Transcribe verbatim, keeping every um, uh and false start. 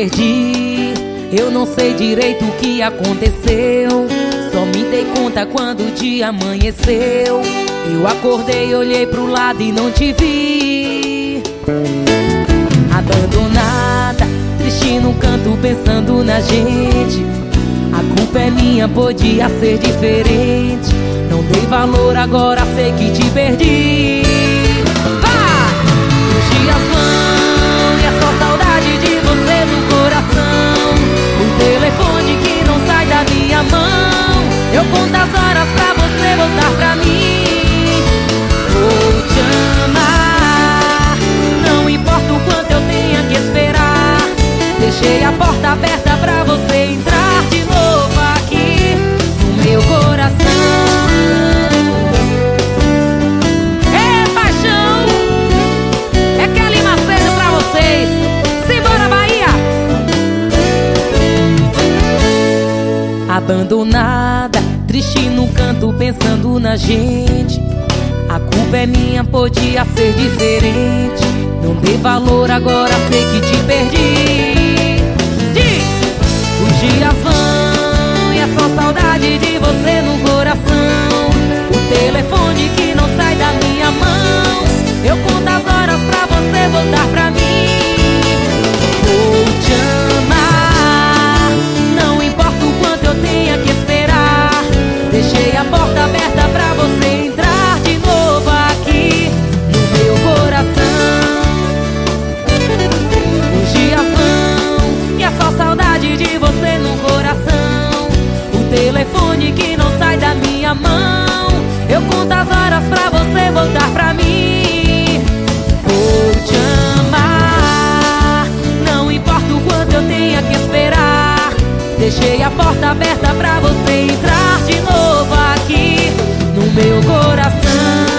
perdi. Eu não sei direito o que aconteceu, só me dei conta quando o dia amanheceu. Eu acordei, olhei pro lado e não te vi. Abandonada, triste no canto pensando na gente. A culpa é minha, podia ser diferente. Não dei valor, agora sei que te perdi. Vá! Os dias vão e é só saudade de você no coração. O telefone que não sai da minha mão. Eu conto as horas pra você voltar pra mim. Vou te amar, não importa o quanto eu tenha que esperar. Deixei a porta aberta pra você entrar de novo aqui no meu coração. É paixão, é Kelly Macedo pra vocês. Simbora, Bahia! Abandonada, triste no canto pensando na gente. A culpa é minha, podia ser diferente. Não dei valor, agora sei que te perdi. Diz! Os dias vão e é só saudade de você no coração. O telefone que não sai da minha mão. Eu conto as horas pra você voltar pra mim. Vou te amar, não importa o quanto eu tenha que esperar. Deixei a porta aberta pra você entrar de novo aqui no meu coração. Os dias vão e é só saudade de você no coração. O telefone que não sai da minha mão. Eu conto as horas pra você voltar pra mim. Vou te amar, não importa o quanto eu tenha que esperar. Deixei a porta aberta pra você entrar de novo aqui no meu coração.